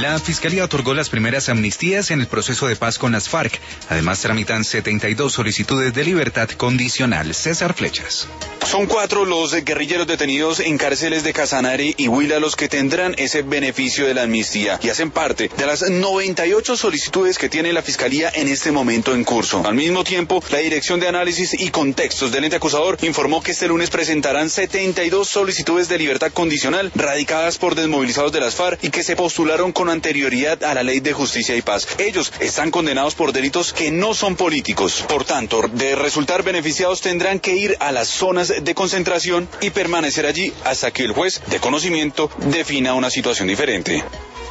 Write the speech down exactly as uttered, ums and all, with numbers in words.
La Fiscalía otorgó las primeras amnistías en el proceso de paz con las FARC. Además, tramitan setenta y dos solicitudes de libertad condicional. César Flechas. Son cuatro los guerrilleros detenidos en cárceles de Casanare y Huila los que tendrán ese beneficio de la amnistía y hacen parte de las noventa y ocho solicitudes que tiene la Fiscalía en este momento en curso. Al mismo tiempo, la Dirección de Análisis y Contextos del ente acusador informó que este lunes presentarán setenta y dos solicitudes de libertad condicional radicadas por desmovilizados de las FARC y que se postularon con anterioridad a la Ley de Justicia y Paz. Ellos están condenados por delitos que no son políticos. Por tanto, de resultar beneficiados tendrán que ir a las zonas de concentración y permanecer allí hasta que el juez de conocimiento defina una situación diferente.